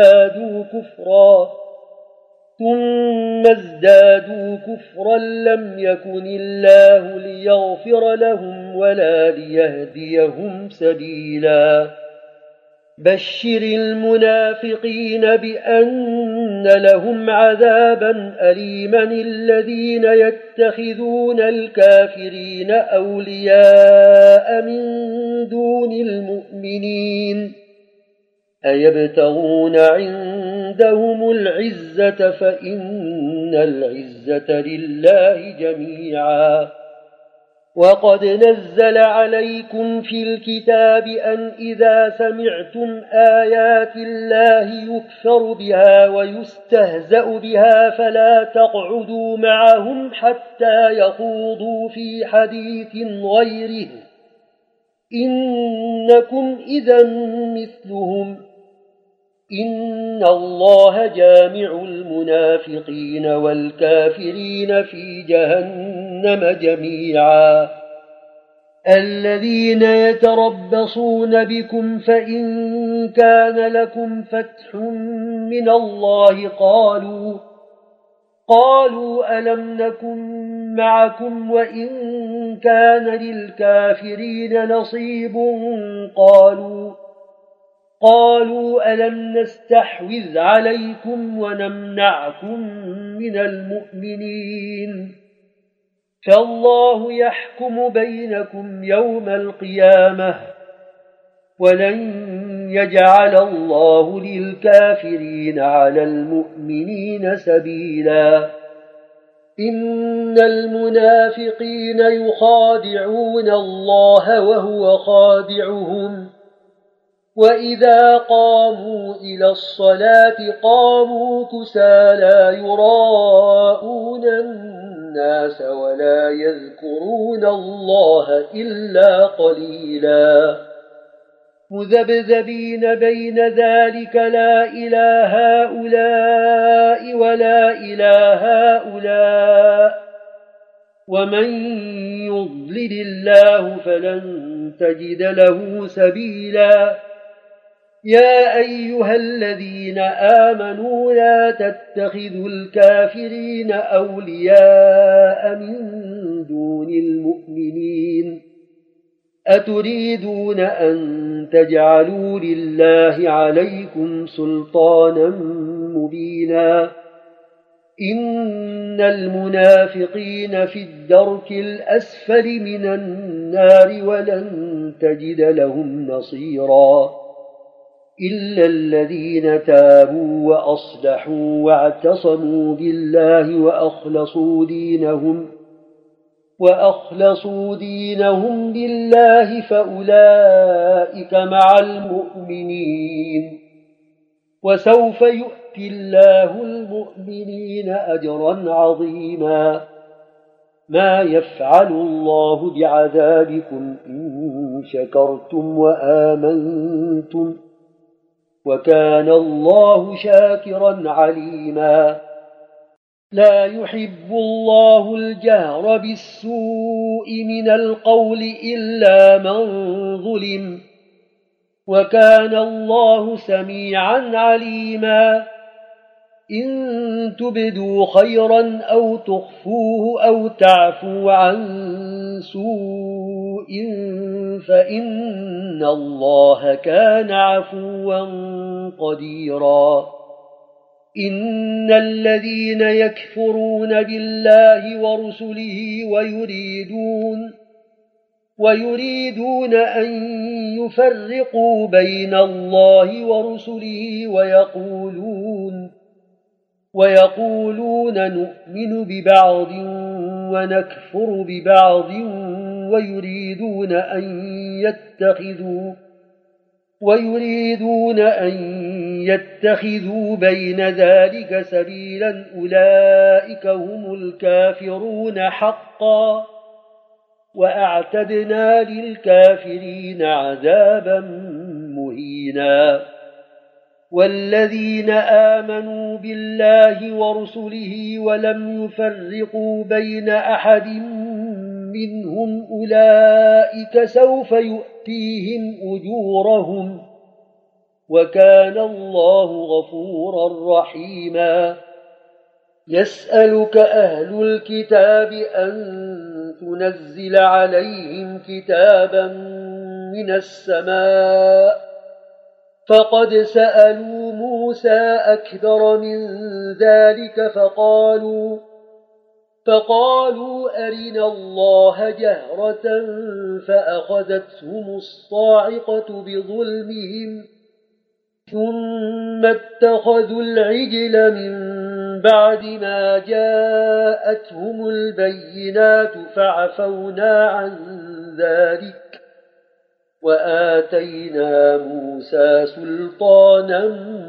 ازدادوا كفرا لم يكن الله ليغفر لهم ولا ليهديهم سبيلا بشر المنافقين بأن لهم عذابا أليما الذين يتخذون الكافرين أولياء من دون المؤمنين أيبتغون عندهم العزة فإن العزة لله جميعا وقد نزل عليكم في الكتاب أن إذا سمعتم آيات الله يكفر بها ويستهزأ بها فلا تقعدوا معهم حتى يخوضوا في حديث غيره إنكم إذا مثلهم إن الله جامع المنافقين والكافرين في جهنم جميعا الذين يتربصون بكم فإن كان لكم فتح من الله قالوا ألم نكن معكم وإن كان للكافرين نصيب قالوا ألم نستحوذ عليكم ونمنعكم من المؤمنين فالله يحكم بينكم يوم القيامة ولن يجعل الله للكافرين على المؤمنين سبيلا إن المنافقين يخادعون الله وهو خادعهم وإذا قاموا إلى الصلاة قاموا كسالى يراءون الناس ولا يذكرون الله إلا قليلا مذبذبين بين ذلك لا إلى هؤلاء ولا إلى هؤلاء ومن يضلل الله فلن تجد له سبيلا يا أيها الذين آمنوا لا تتخذوا الكافرين أولياء من دون المؤمنين أتريدون أن تجعلوا لله عليكم سلطانا مبينا إن المنافقين في الدرك الأسفل من النار ولن تجد لهم نصيرا إلا الذين تابوا وأصلحوا واعتصموا بالله وأخلصوا دينهم لله فأولئك مع المؤمنين وسوف يؤتي الله المؤمنين أجرا عظيما ما يفعل الله بعذابكم إن شكرتم وآمنتم وكان الله شاكرا عليما لا يحب الله الجهر بالسوء من القول إلا من ظلم وكان الله سميعا عليما إن تبدوا خيرا أو تخفوه أو تعفوا عن سوء فإن الله كان عفوا قديرا إن الذين يكفرون بالله ورسله ويريدون أن يفرقوا بين الله ورسله ويقولون نؤمن ببعض ونكفر ببعض ويريدون أن يتخذوا بين ذلك سبيلا أولئك هم الكافرون حقا وأعتدنا للكافرين عذابا مهينا والذين آمنوا بالله ورسله ولم يفرقوا بين أحد منهم أولئك سوف يؤتيهم أجورهم وكان الله غفورا رحيما يسألك أهل الكتاب أن تنزل عليهم كتابا من السماء فقد سألوا موسى أكبر من ذلك فقالوا أرنا الله جهرة فأخذتهم الصاعقة بظلمهم ثم اتخذوا العجل من بعد ما جاءتهم البينات فعفونا عن ذلك وآتينا موسى سلطانا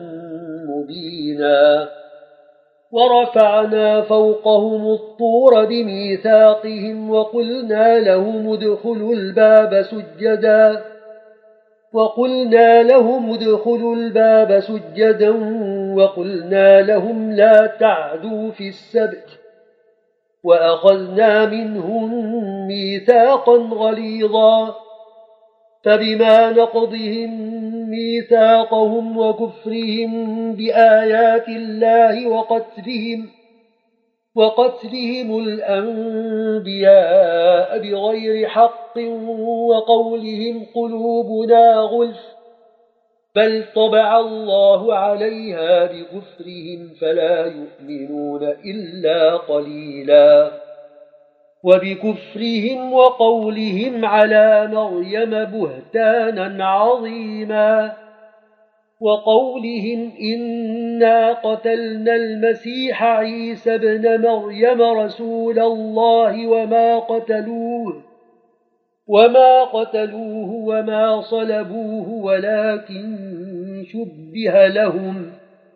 مبينا ورفعنا فوقهم الطور بميثاقهم وقلنا لهم ادخلوا الباب سجدا وقلنا لهم لا تعدوا في السبت وأخذنا منهم ميثاقا غليظا فبما نقضهم ميثاقهم وكفرهم بآيات الله وقتلهم الأنبياء بغير حق وقولهم قلوبنا غلف بل طبع الله عليها بكفرهم فلا يؤمنون إلا قليلا وبكفرهم وقولهم على مريم بهتانا عظيما وقولهم إنا قتلنا المسيح عيسى ابن مريم رسول الله وما قتلوه وما صلبوه ولكن شبه لهم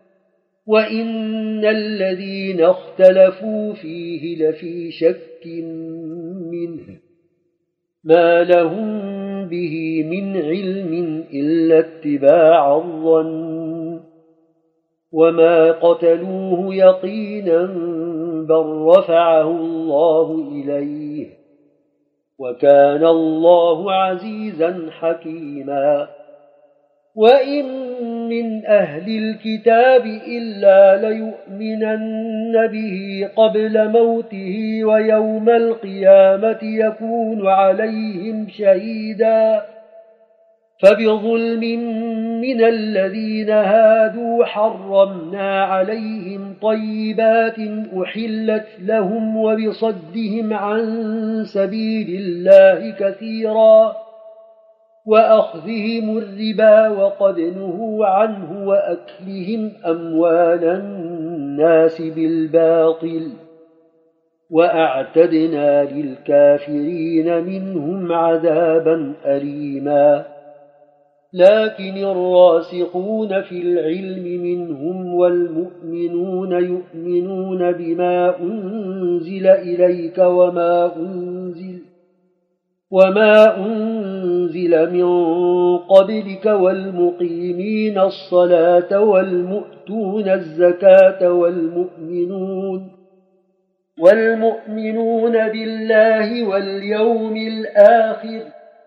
وإن الذين اختلفوا فيه لفي شك منه ما لهم به من علم إلا اتباع الظن وما قتلوه يقينا بل رفعه الله إليه وكان الله عزيزا حكيما وإن من أهل الكتاب إلا ليؤمنن به قبل موته ويوم القيامة يكون عليهم شهيدا فبظلم من الذين هادوا حرمنا عليهم طيبات أحلت لهم وبصدهم عن سبيل الله كثيرا وأخذهم الربا وقد نهوا عنه وأكلهم أموال الناس بالباطل وأعتدنا للكافرين منهم عذابا أليما لكن الراسخون في العلم منهم والمؤمنون يؤمنون بما أنزل إليك وما أنزل من قبلك والمقيمين الصلاة والمؤتون الزكاة والمؤمنون بالله واليوم الآخر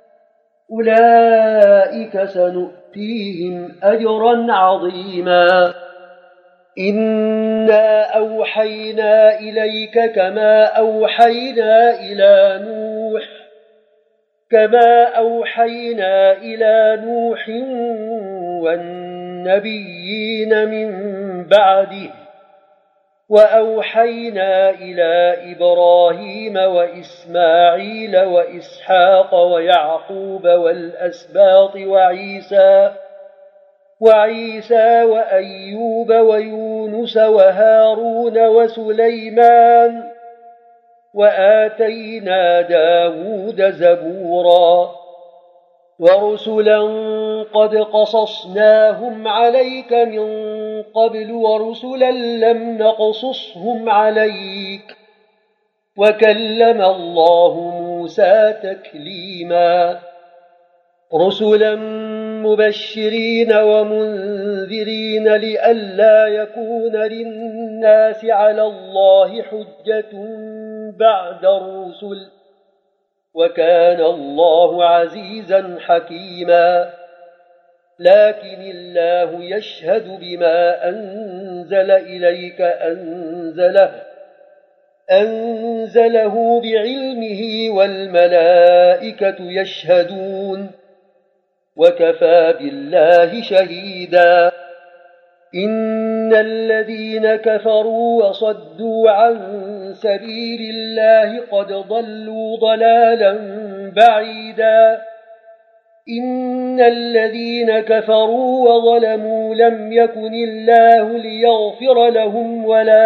أولئك سنؤتيهم أجرا عظيما إنا أوحينا إليك كما أوحينا إلى نوح والنبيين من بعده وأوحينا إلى إبراهيم وإسماعيل وإسحاق ويعقوب والأسباط وعيسى وأيوب ويونس وهارون وسليمان وآتينا داود زبورا ورسلا قد قصصناهم عليك من قبل ورسلا لم نقصصهم عليك وكلم الله موسى تكليما رسلا مبشرين ومنذرين لئلا يكون للناس على الله حجة بعد الرسل وكان الله عزيزا حكيما لكن الله يشهد بما أنزل إليك أنزله بعلمه والملائكة يشهدون وكفى بالله شهيدا إن الذين كفروا وصدوا عن سبيل الله قد ضلوا ضلالا بعيدا إن الذين كفروا وظلموا لم يكن الله ليغفر لهم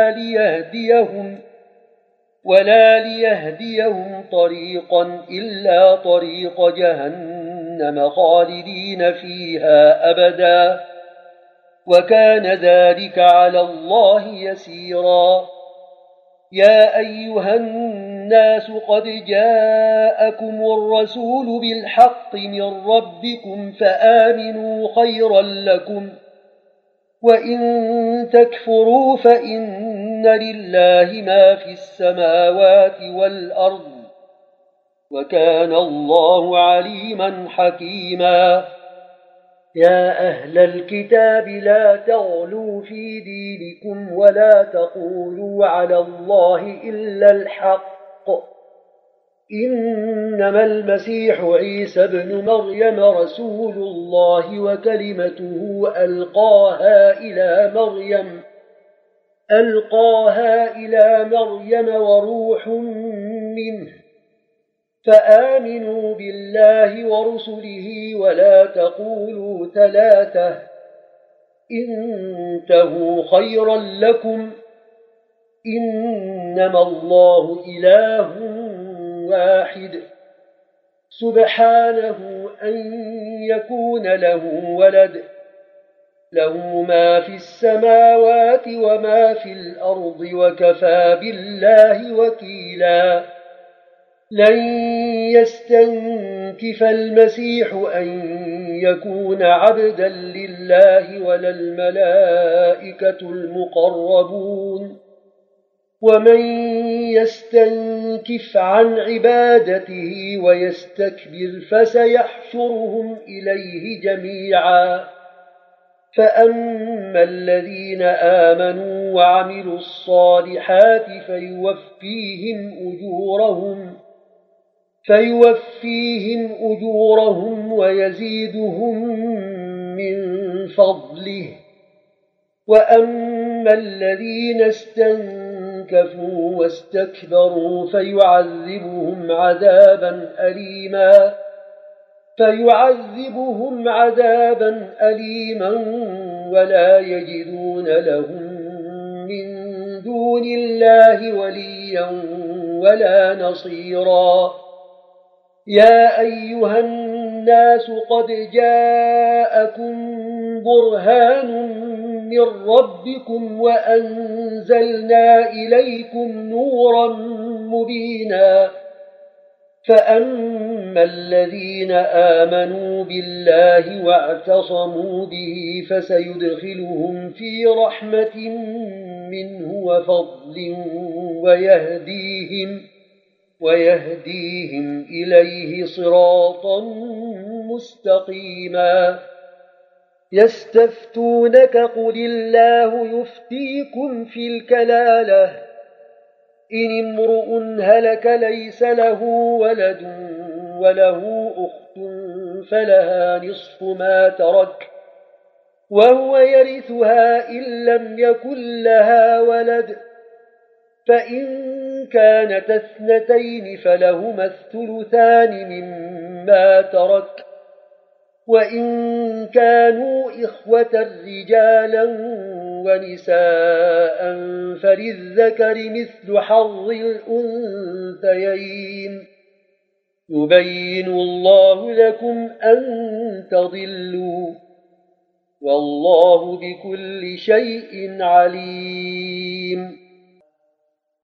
ولا ليهديهم طريقا إلا طريق جهنم خالدين فيها أبدا وكان ذلك على الله يسيرا يا أيها الناس قد جاءكم الرسول بالحق من ربكم فآمنوا خيرا لكم وإن تكفروا فإن لله ما في السماوات والأرض وكان الله عليما حكيما يا أهل الكتاب لا تغلوا في دينكم ولا تقولوا على الله إلا الحق إنما المسيح عيسى ابن مريم رسول الله وكلمته ألقاها إلى مريم وروح منه فآمنوا بالله ورسله ولا تقولوا ثلاثة انتهوا خيرا لكم إنما الله إله واحد سبحانه أن يكون له ولد له ما في السماوات وما في الأرض وكفى بالله وكيلا لن يستنكف المسيح أن يكون عبدا لله ولا الملائكة المقربون ومن يستنكف عن عبادته ويستكبر فسيحشرهم إليه جميعا فأما الذين آمنوا وعملوا الصالحات فيوفيهم أجورهم ويزيدهم من فضله وأما الذين استنكفوا واستكبروا فيعذبهم عذابا أليما ولا يجدون لهم من دون الله وليا ولا نصيرا يا أيها الناس قد جاءكم برهان من ربكم وأنزلنا إليكم نورا مبينا فأما الذين آمنوا بالله واعتصموا به فسيدخلهم في رحمة منه وفضل ويهديهم إليه صراطا مستقيما يستفتونك قل الله يفتيكم في الكلالة إن امرؤ هلك ليس له ولد وله أخت فلها نصف ما ترك وهو يرثها إن لم يكن لها ولد فإن كانت اثنتين فلهما الثلثان مما ترك وإن كانوا إخوة رجالا ونساء فللذكر مثل حظ الأنثيين يبين الله لكم أن تضلوا والله بكل شيء عليم